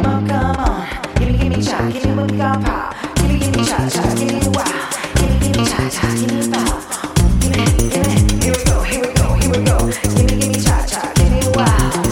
come on. Give me cha, give me what we got pop. Give me cha cha, give me wow. Give me cha cha, give me pop. Give me, here we go, here we go, here we go. Give me cha cha, give me wow.